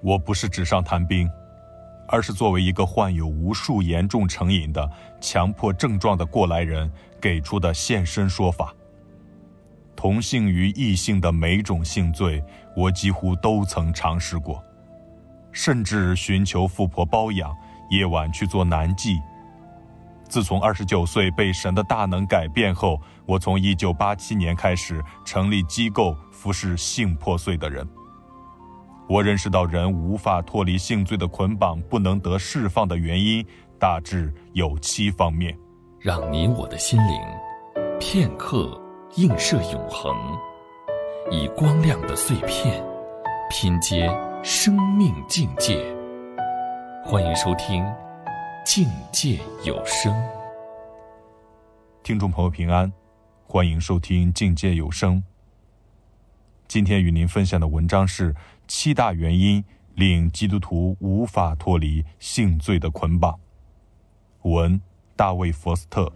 我不是纸上谈兵，而是作为一个患有无数严重成瘾的强迫症状的过来人给出的现身说法。同性与异性的每种性罪，我几乎都曾尝试过，甚至寻求富婆包养，夜晚去做男妓。自从29岁被神的大能改变后，我从1987年开始成立机构服侍性破碎的人。我认识到人无法脱离性罪的捆绑，不能得释放的原因大致有7方面。 让你我的心灵片刻映射永恒，以光亮的碎片拼接生命境界。欢迎收听境界有声。 听众朋友平安，欢迎收听境界有声。今天与您分享的文章是7大原因令基督徒无法脱离性罪的捆绑。文：大卫·佛斯特。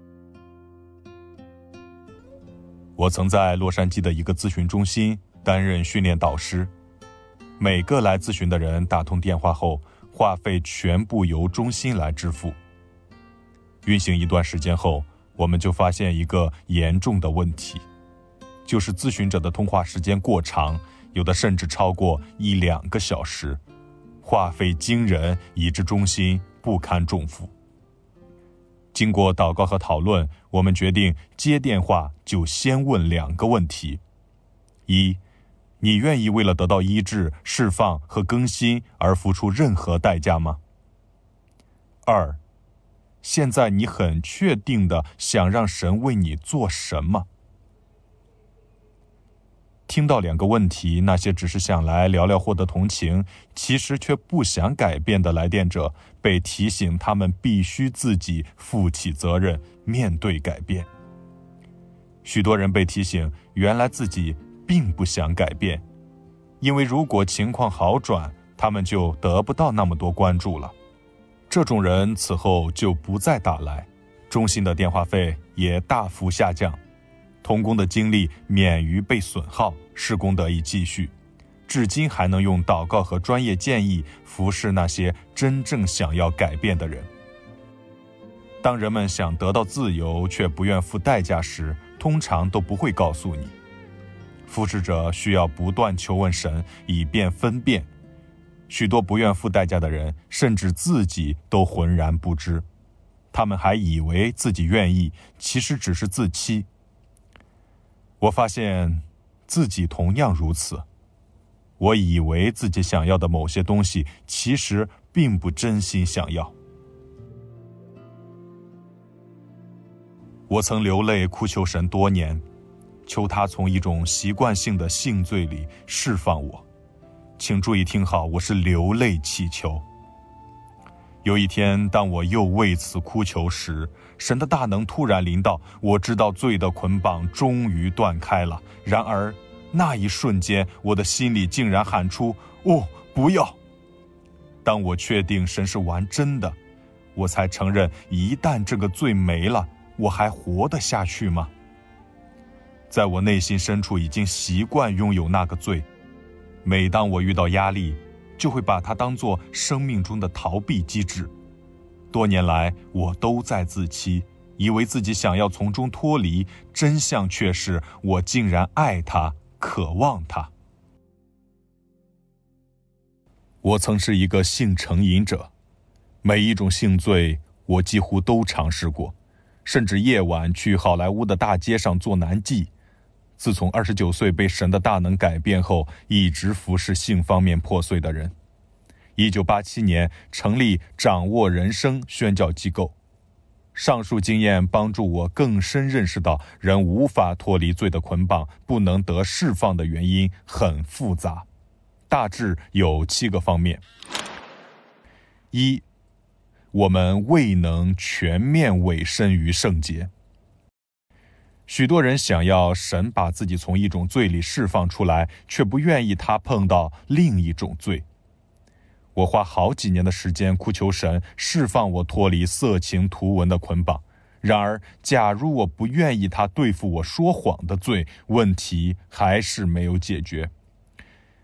我曾在洛杉矶的一个咨询中心担任训练导师，每个来咨询的人打通电话后，话费全部由中心来支付。运行一段时间后，我们就发现一个严重的问题，就是咨询者的通话时间过长，有的甚至超过1-2个小时，话费惊人，以致中心不堪重负。经过祷告和讨论，我们决定接电话就先问2个问题：一，你愿意为了得到医治、释放和更新而付出任何代价吗？二，现在你很确定的想让神为你做什么？听到2个问题，那些只是想来聊聊获得同情，其实却不想改变的来电者被提醒他们必须自己负起责任，面对改变。许多人被提醒，原来自己并不想改变，因为如果情况好转，他们就得不到那么多关注了。这种人此后就不再打来，中心的电话费也大幅下降，同工的精力免于被损耗，事工得以继续，至今还能用祷告和专业建议服侍那些真正想要改变的人。当人们想得到自由却不愿付代价时，通常都不会告诉你。服侍者需要不断求问神，以便分辨。许多不愿付代价的人，甚至自己都浑然不知，他们还以为自己愿意，其实只是自欺。我发现自己同样如此，我以为自己想要的某些东西，其实并不真心想要。我曾流泪哭求神多年，求他从一种习惯性的性罪里释放我。请注意听好，我是流泪祈求。有一天，当我又为此哭求时，神的大能突然临到，我知道罪的捆绑终于断开了。然而那一瞬间，我的心里竟然喊出：哦，不要！当我确定神是玩真的，我才承认，一旦这个罪没了，我还活得下去吗？在我内心深处已经习惯拥有那个罪，每当我遇到压力，就会把它当作生命中的逃避机制。多年来，我都在自欺，以为自己想要从中脱离，真相却是我竟然爱它，渴望它。我曾是一个性成瘾者，每一种性罪我几乎都尝试过，甚至夜晚去好莱坞的大街上做男妓。自从29岁被神的大能改变后，一直服侍性方面破碎的人。1987年成立掌握人生宣教机构。上述经验帮助我更深认识到，人无法脱离罪的捆绑，不能得释放的原因很复杂，大致有7个方面。一，我们未能全面委身于圣洁。许多人想要神把自己从一种罪里释放出来，却不愿意他碰到另一种罪。我花好几年的时间哭求神释放我脱离色情图文的捆绑，然而假如我不愿意他对付我说谎的罪，问题还是没有解决。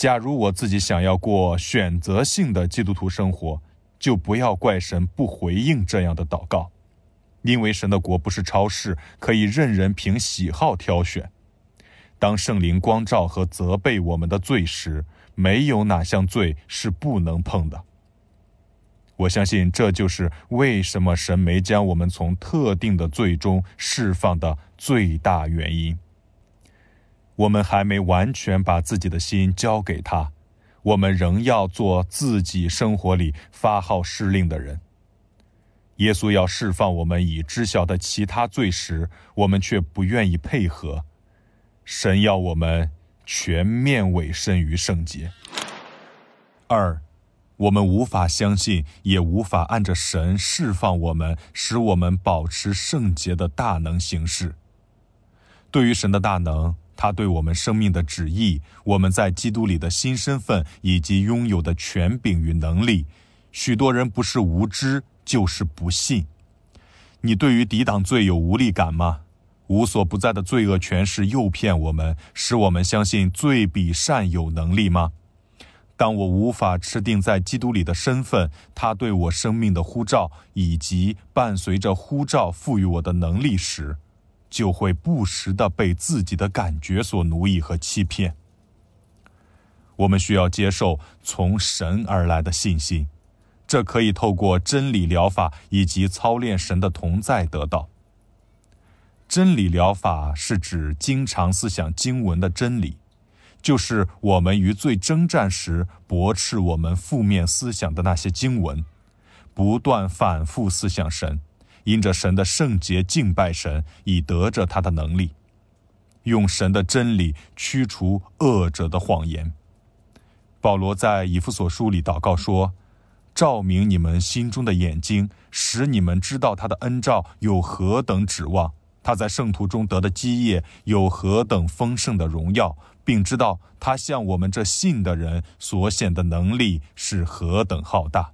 假如我自己想要过选择性的基督徒生活，就不要怪神不回应这样的祷告，因为神的国不是超市，可以任人凭喜好挑选。当圣灵光照和责备我们的罪时，没有哪项罪是不能碰的。我相信这就是为什么神没将我们从特定的罪中释放的最大原因。我们还没完全把自己的心交给他，我们仍要做自己生活里发号施令的人。耶稣要释放我们已知晓的其他罪时，我们却不愿意配合。神要我们全面委身于圣洁。2，我们无法相信，也无法按着神释放我们，使我们保持圣洁的大能行事。对于神的大能，他对我们生命的旨意，我们在基督里的新身份，以及拥有的权柄与能力，许多人不是无知，就是不信。你对于抵挡罪有无力感吗？无所不在的罪恶权势诱骗我们，使我们相信罪比善有能力吗？当我无法持定在基督里的身份，他对我生命的呼召，以及伴随着呼召赋予我的能力时，就会不时地被自己的感觉所奴役和欺骗。我们需要接受从神而来的信心，这可以透过真理疗法以及操练神的同在得到。真理疗法是指经常思想经文的真理，就是我们与罪征战时驳斥我们负面思想的那些经文，不断反复思想神，因着神的圣洁敬拜神，以得着他的能力，用神的真理驱除恶者的谎言。保罗在以弗所书里祷告说，照明你们心中的眼睛，使你们知道他的恩召有何等指望，他在圣徒中得的基业有何等丰盛的荣耀，并知道他向我们这信的人所显的能力是何等浩大。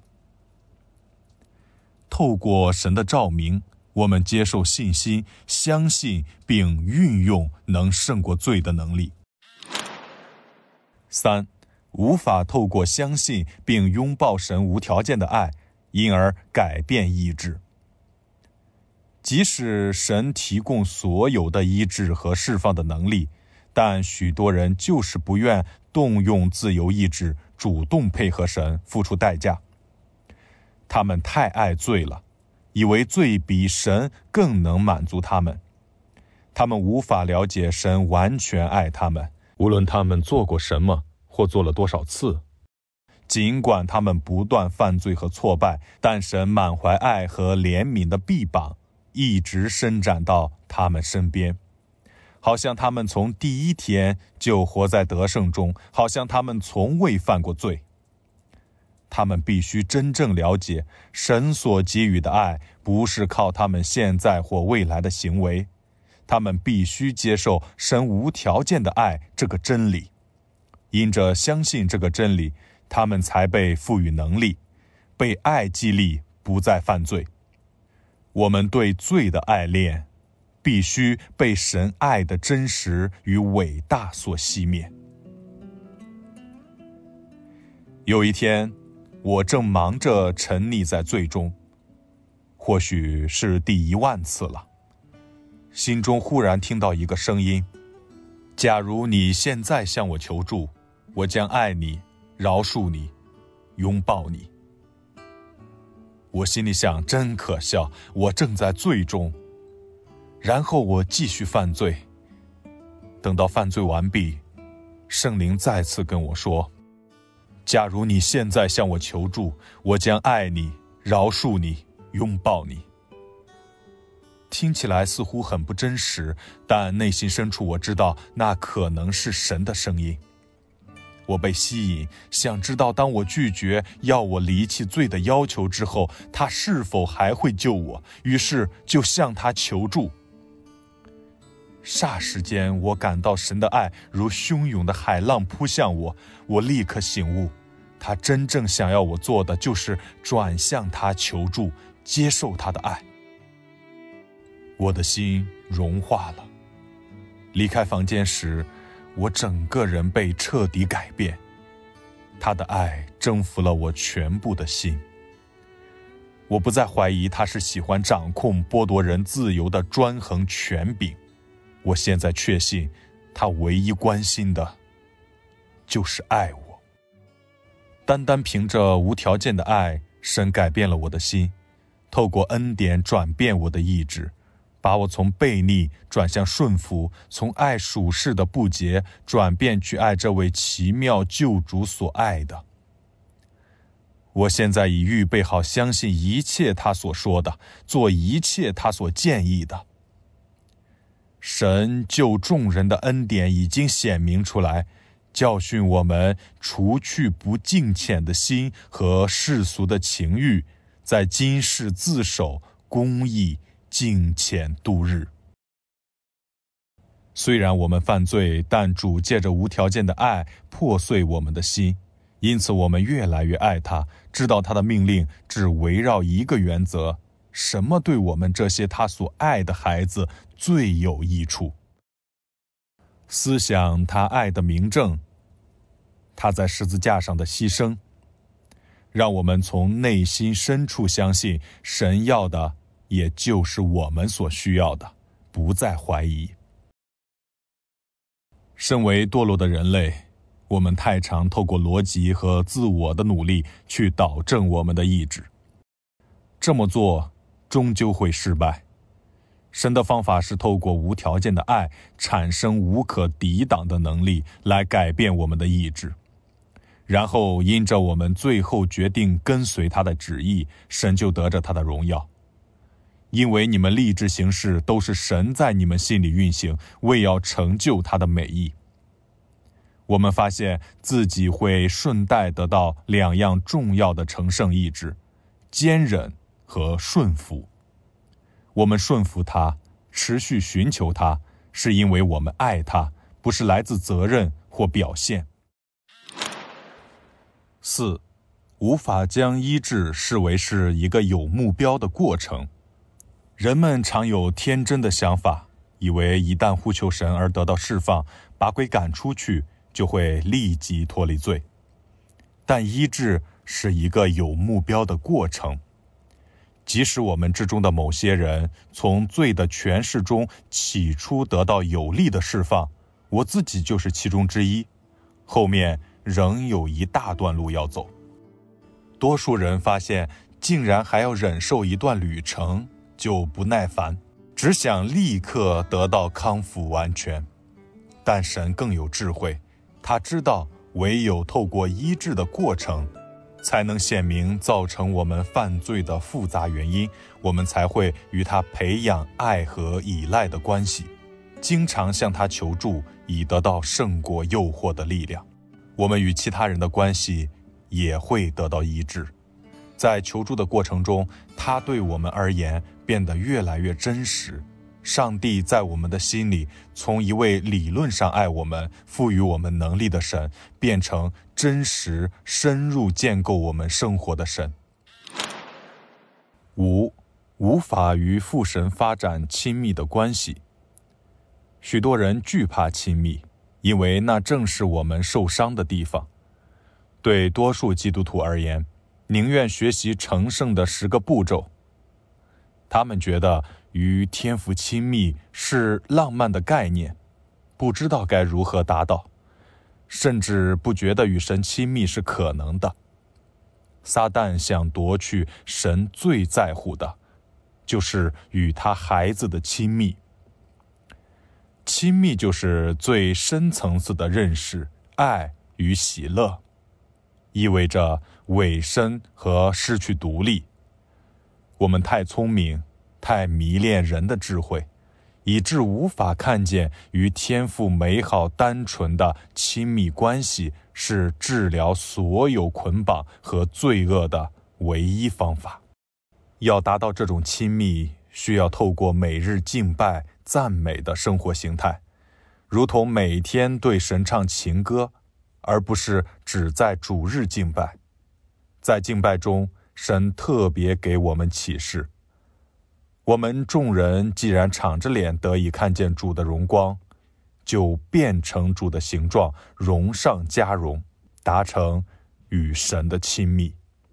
透过神的照明，我们接受信心，相信并运用能胜过罪的能力。3，无法透过相信并拥抱神无条件的爱，因而改变意志。即使神提供所有的医治和释放的能力，但许多人就是不愿动用自由意志，主动配合神，付出代价。他们太爱罪了，以为罪比神更能满足他们。他们无法了解神完全爱他们，无论他们做过什么或做了多少次。尽管他们不断犯罪和挫败，但神满怀爱和怜悯的臂膀一直伸展到他们身边，好像他们从第一天就活在得胜中，好像他们从未犯过罪。他们必须真正了解，神所给予的爱不是靠他们现在或未来的行为，他们必须接受神无条件的爱这个真理。因着相信这个真理，他们才被赋予能力，被爱激励，不再犯罪。我们对罪的爱恋，必须被神爱的真实与伟大所熄灭。有一天，我正忙着沉溺在罪中，或许是第10000次了，心中忽然听到一个声音，假如你现在向我求助，我将爱你，饶恕你，拥抱你。我心里想，真可笑，我正在罪中。然后我继续犯罪，等到犯罪完毕，圣灵再次跟我说，假如你现在向我求助，我将爱你，饶恕你，拥抱你。听起来似乎很不真实，但内心深处我知道那可能是神的声音。我被吸引，想知道当我拒绝要我离弃罪的要求之后，他是否还会救我，于是就向他求助。霎时间，我感到神的爱如汹涌的海浪扑向我，我立刻醒悟，他真正想要我做的就是转向他求助，接受他的爱。我的心融化了。离开房间时，我整个人被彻底改变， 他的爱征服了我全部的心。我不再怀疑他是喜欢掌控、剥夺人自由的专横权柄。我现在确信，他唯一关心的就是爱我。单单凭着无条件的爱，神改变了我的心，透过恩典转变我的意志，把我从悖逆转向顺服，从爱属世的不洁转变去爱这位奇妙救主所爱的。我现在已预备好相信一切他所说的，做一切他所建议的。神救众人的恩典已经显明出来，教训我们除去不敬虔的心和世俗的情欲，在今世自守公义敬虔度日。虽然我们犯罪，但主借着无条件的爱破碎我们的心，因此我们越来越爱他，知道他的命令只围绕一个原则：什么对我们这些他所爱的孩子最有益处。思想他爱的明证，他在十字架上的牺牲，让我们从内心深处相信，神要的也就是我们所需要的，不再怀疑。身为堕落的人类，我们太常透过逻辑和自我的努力去导正我们的意志，这么做终究会失败。神的方法是透过无条件的爱产生无可抵挡的能力，来改变我们的意志，然后因着我们最后决定跟随他的旨意，神就得着他的荣耀。因为你们立志行事都是神在你们心里运行，为要成就他的美意。我们发现自己会顺带得到两样重要的成圣意志：坚忍和顺服。我们顺服他，持续寻求他，是因为我们爱他，不是来自责任或表现。4. 无法将医治视为是一个有目标的过程。人们常有天真的想法，以为一旦呼求神而得到释放，把鬼赶出去，就会立即脱离罪。但医治是一个有目标的过程。即使我们之中的某些人从罪的权势中起初得到有力的释放，我自己就是其中之一，后面仍有一大段路要走。多数人发现竟然还要忍受一段旅程，就不耐烦，只想立刻得到康复完全。但神更有智慧，他知道唯有透过医治的过程，才能显明造成我们犯罪的复杂原因，我们才会与他培养爱和依赖的关系，经常向他求助，以得到胜过诱惑的力量。我们与其他人的关系也会得到医治。在求助的过程中，他对我们而言变得越来越真实。上帝在我们的心里，从一位理论上爱我们、赋予我们能力的神，变成真实、深入建构我们生活的神。5. 无法与父神发展亲密的关系。许多人惧怕亲密，因为那正是我们受伤的地方。对多数基督徒而言，宁愿学习成圣的10个步骤。他们觉得与天父亲密是浪漫的概念，不知道该如何达到，甚至不觉得与神亲密是可能的。撒旦想夺去神最在乎的，就是与他孩子的亲密。亲密就是最深层次的认识、爱与喜乐，意味着委身和失去独立。我们太聪明，太迷恋人的智慧，以致无法看见与天父美好单纯的亲密关系是治疗所有捆绑和罪恶的唯一方法。要达到这种亲密，需要透过每日敬拜、赞美的生活形态，如同每天对神唱情歌，而不是只在主日敬拜。在敬拜中，神特别给我们启示。我们众人既然敞着脸得以看见主的荣光，就变成主的形状，荣上加荣，达成与神的亲密。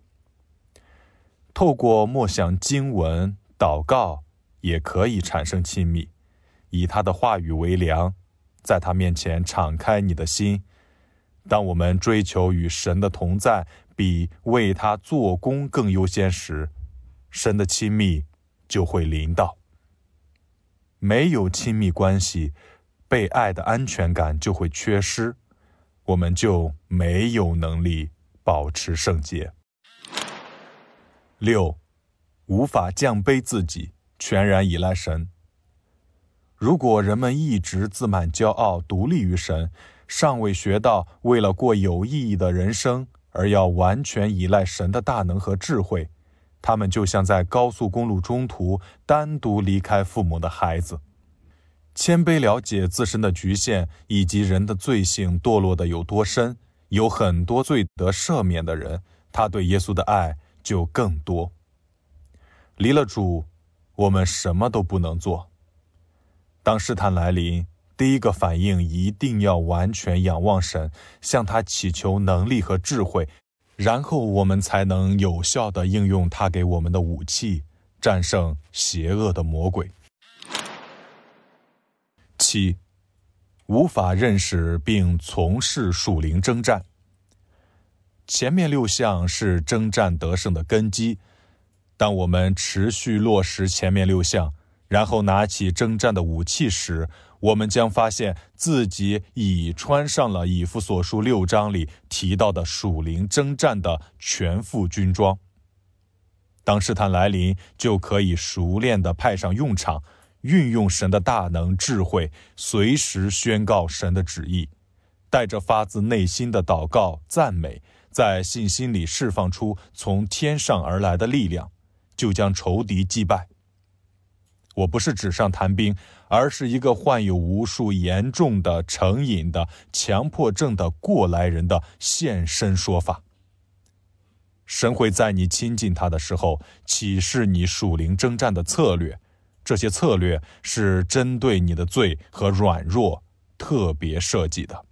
透过默想经文、祷告，也可以产生亲密。以他的话语为粮，在他面前敞开你的心。当我们追求与神的同在比为他做工更优先时，神的亲密就会临到。没有亲密关系，被爱的安全感就会缺失，我们就没有能力保持圣洁。6. 无法降卑自己，全然依赖神。如果人们一直自满骄傲，独立于神，尚未学到为了过有意义的人生而要完全依赖神的大能和智慧，他们就像在高速公路中途单独离开父母的孩子。谦卑了解自身的局限以及人的罪性堕落的有多深，有很多罪得赦免的人，他对耶稣的爱就更多。离了主，我们什么都不能做。当试探来临，第一个反应一定要完全仰望神，向他祈求能力和智慧，然后我们才能有效地应用他给我们的武器，战胜邪恶的魔鬼。7. 无法认识并从事属灵征战。前面6项是征战得胜的根基，当我们持续落实前面6项，然后拿起征战的武器时，我们将发现自己已穿上了以弗所书6章里提到的属灵征战的全副军装。当试探来临，就可以熟练地派上用场，运用神的大能智慧，随时宣告神的旨意，带着发自内心的祷告赞美，在信心里释放出从天上而来的力量，就将仇敌击败。我不是纸上谈兵，而是一个患有无数严重的成瘾的强迫症的过来人的现身说法。神会在你亲近他的时候启示你属灵征战的策略，这些策略是针对你的罪和软弱特别设计的。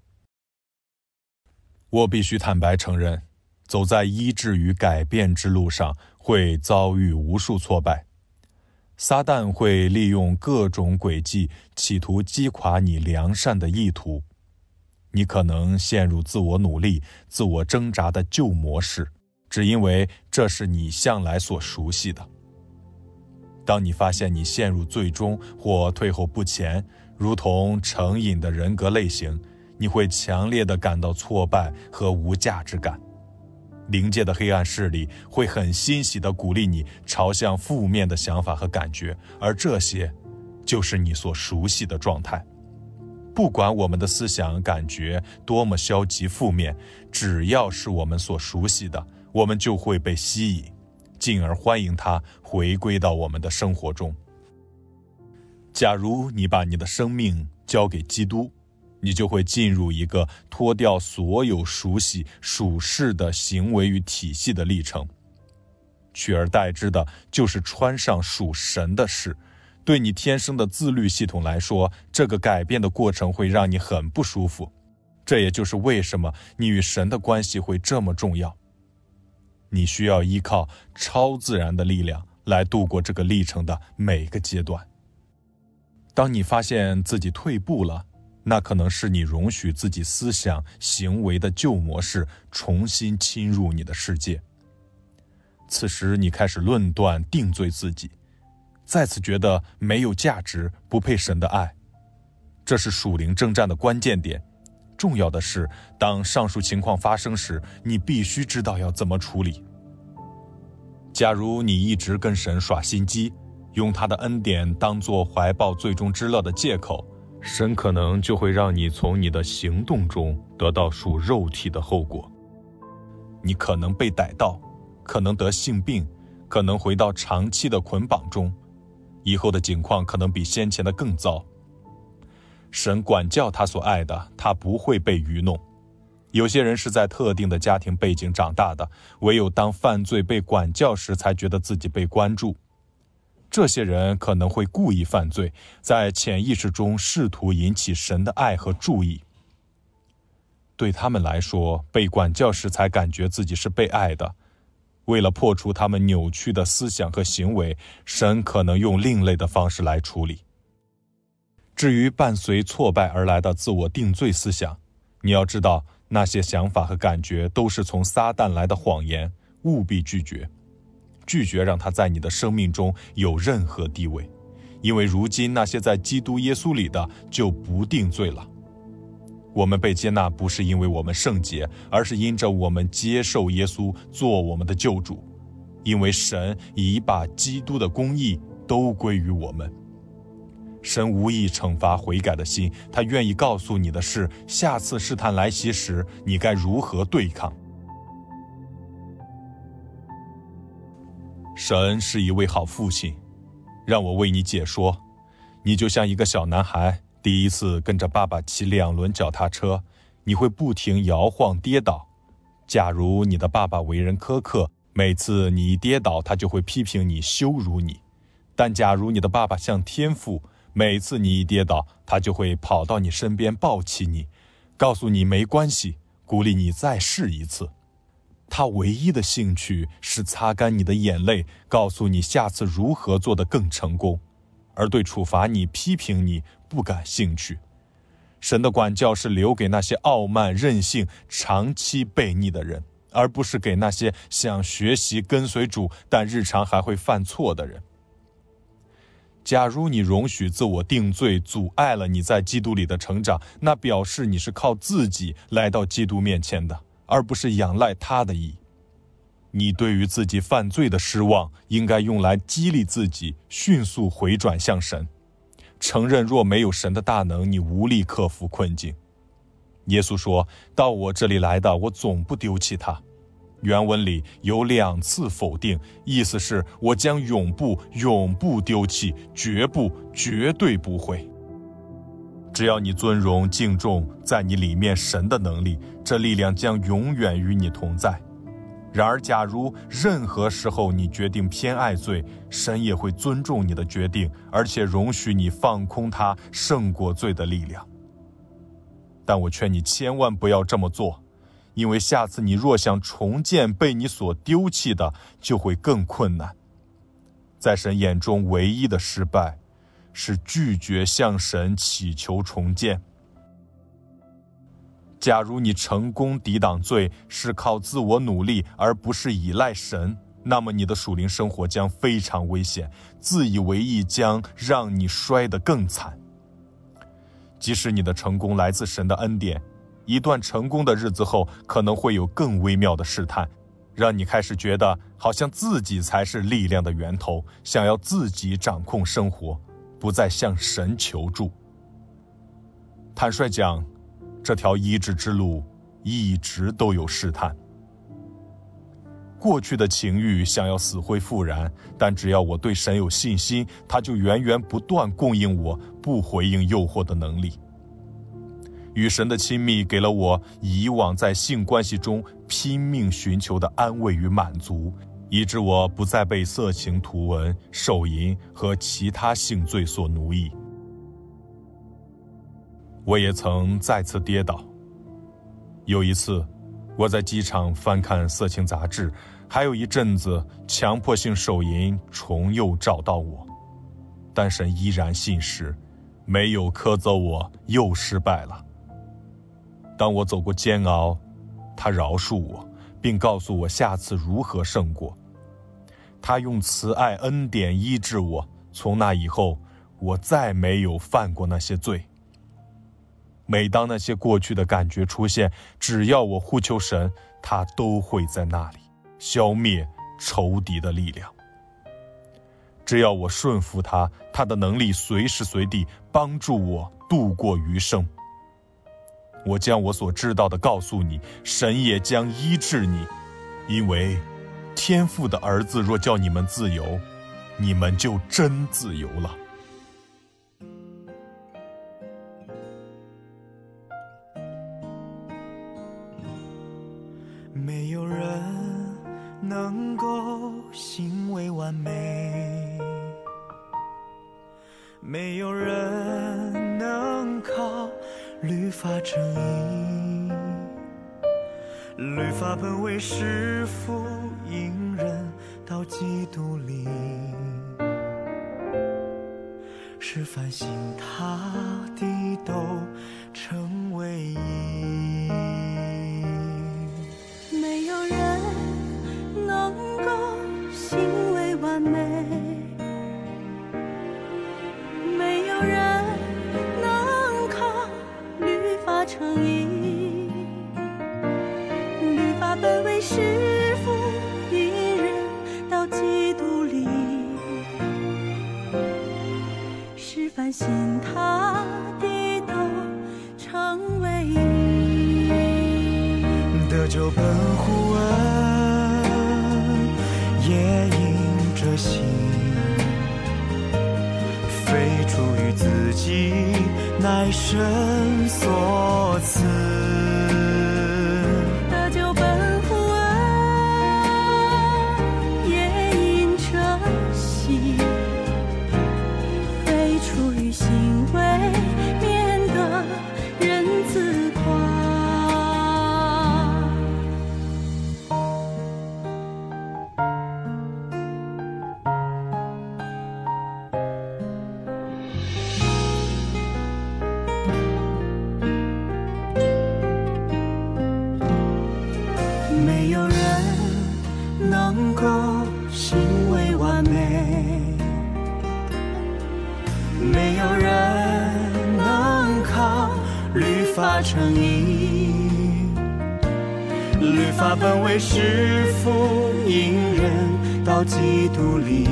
我必须坦白承认，走在医治与改变之路上会遭遇无数挫败。撒旦会利用各种诡计，企图击垮你良善的意图。你可能陷入自我努力、自我挣扎的旧模式，只因为这是你向来所熟悉的。当你发现你陷入最终或退后不前，如同成瘾的人格类型，你会强烈地感到挫败和无价值感。灵界的黑暗势力会很欣喜地鼓励你朝向负面的想法和感觉，而这些就是你所熟悉的状态。不管我们的思想感觉多么消极负面，只要是我们所熟悉的，我们就会被吸引，进而欢迎它回归到我们的生活中。假如你把你的生命交给基督，你就会进入一个脱掉所有熟悉属世的行为与体系的历程，取而代之的就是穿上属神的事。对你天生的自律系统来说，这个改变的过程会让你很不舒服。这也就是为什么你与神的关系会这么重要。你需要依靠超自然的力量来度过这个历程的每个阶段。当你发现自己退步了，那可能是你容许自己思想行为的旧模式重新侵入你的世界。此时你开始论断定罪自己，再次觉得没有价值，不配神的爱。这是属灵征战的关键点。重要的是，当上述情况发生时，你必须知道要怎么处理。假如你一直跟神耍心机，用他的恩典当作怀抱最终之乐的借口，神可能就会让你从你的行动中得到属肉体的后果。你可能被逮到，可能得性病，可能回到长期的捆绑中，以后的境况可能比先前的更糟。神管教他所爱的，他不会被愚弄。有些人是在特定的家庭背景长大的，唯有当犯罪被管教时才觉得自己被关注。这些人可能会故意犯罪，在潜意识中试图引起神的爱和注意。 对他们来说，被管教时才感觉自己是被爱的。为了破除他们扭曲的思想和行为，神可能用另类的方式来处理。至于伴随挫败而来的自我定罪思想，你要知道，那些想法和感觉都是从撒旦来的谎言，务必拒绝。拒绝让他在你的生命中有任何地位，因为如今那些在基督耶稣里的就不定罪了。我们被接纳不是因为我们圣洁，而是因着我们接受耶稣做我们的救主，因为神已把基督的公义都归于我们。神无意惩罚悔改的心，他愿意告诉你的是，下次试探来袭时，你该如何对抗。神是一位好父亲，让我为你解说。你就像一个小男孩，第一次跟着爸爸骑2轮脚踏车，你会不停摇晃跌倒。假如你的爸爸为人苛刻，每次你一跌倒，他就会批评你，羞辱你。但假如你的爸爸像天父，每次你一跌倒，他就会跑到你身边抱起你，告诉你没关系，鼓励你再试一次。他唯一的兴趣是擦干你的眼泪，告诉你下次如何做得更成功，而对处罚你、批评你不感兴趣。神的管教是留给那些傲慢、任性、长期悖逆的人，而不是给那些想学习跟随主，但日常还会犯错的人。假如你容许自我定罪阻碍了你在基督里的成长，那表示你是靠自己来到基督面前的，而不是仰赖他的意。你对于自己犯罪的失望，应该用来激励自己迅速回转向神，承认若没有神的大能，你无力克服困境。耶稣说，到我这里来的，我总不丢弃他。原文里有2次否定，意思是我将永不丢弃，绝对不会。只要你尊荣敬重在你里面神的能力，这力量将永远与你同在。然而假如任何时候你决定偏爱罪，神也会尊重你的决定，而且容许你放空他胜过罪的力量。但我劝你千万不要这么做，因为下次你若想重建被你所丢弃的，就会更困难。在神眼中唯一的失败是拒绝向神祈求重建。假如你成功抵挡罪是靠自我努力，而不是依赖神，那么你的属灵生活将非常危险，自以为意将让你摔得更惨。即使你的成功来自神的恩典，一段成功的日子后，可能会有更微妙的试探，让你开始觉得好像自己才是力量的源头，想要自己掌控生活，不再向神求助。坦率讲，这条医治之路一直都有试探。过去的情欲想要死灰复燃，但只要我对神有信心，他就源源不断供应我不回应诱惑的能力。与神的亲密给了我以往在性关系中拼命寻求的安慰与满足，以致我不再被色情图文、手淫和其他性罪所奴役。我也曾再次跌倒。有一次，我在机场翻看色情杂志，还有一阵子强迫性手淫重又找到我，但神依然信实，没有苛责我，又失败了。当我走过煎熬，他饶恕我，并告诉我下次如何胜过。他用慈爱恩典医治我，从那以后，我再没有犯过那些罪。每当那些过去的感觉出现，只要我呼求神，他都会在那里消灭仇敌的力量。只要我顺服他，他的能力随时随地帮助我度过余生。我将我所知道的告诉你，神也将医治你，因为天父的儿子若叫你们自由，你们就真自由了。 没有人能够行为完美，没有人能靠律法正义， 律法本为师傅，引人到基督里，使凡信他的都成为义。 没有人能够行为完美，没有人能靠律法成义。律法本为师傅，引人到基督里，使凡信他的都成为义。 得救本乎恩，也因着信，非出于自己，乃神所赐。 得救本乎恩，也因着信，非出于行为，免得人自夸。 没有人能够行为完美，没有人能靠律法成义。律法本为师傅，引人到基督里，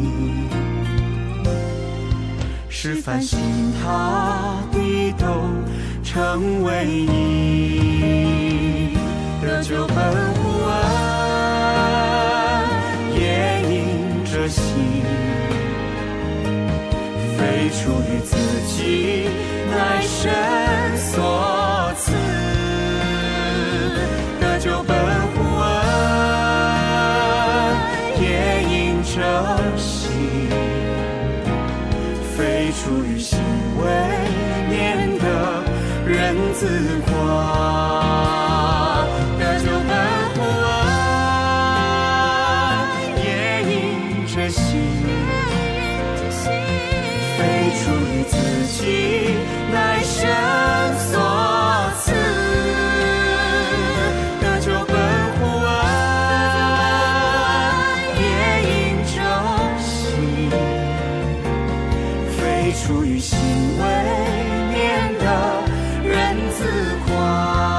使凡信他的都成为义。得救本乎恩，也因着信，非出于自己，乃神所赐。得救本乎恩，也因着信，非出于行为，免得人自夸。得救本乎恩，也因着信，非出于自己，乃神所赐。得救本乎恩，也因着信，非出于行为，免得人自夸。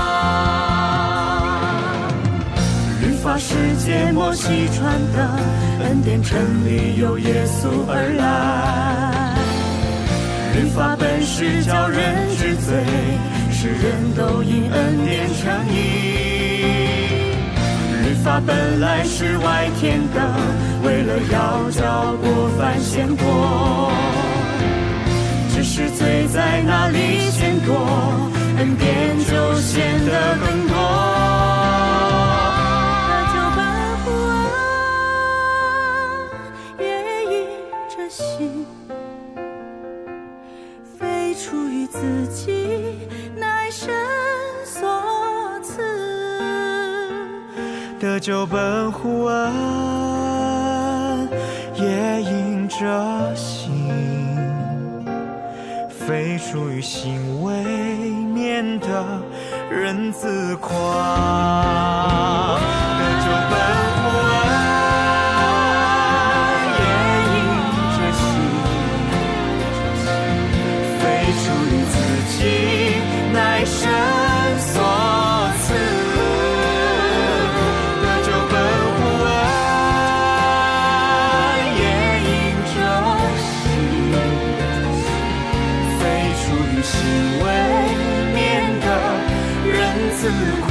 世界摩西传的恩典真理，由耶稣而来。律法本是叫人知罪，使人都因恩典称义。律法本来是外天的，为了要叫过犯显多，只是罪在哪里显多，恩典就显得更多。 非出于自己，乃神所赐。 得救本乎恩，也因着信，非出于行为，免得人自夸。得救本乎恩，乃神所赐。得救本乎恩，也因着信，非出于行为，免得人自夸。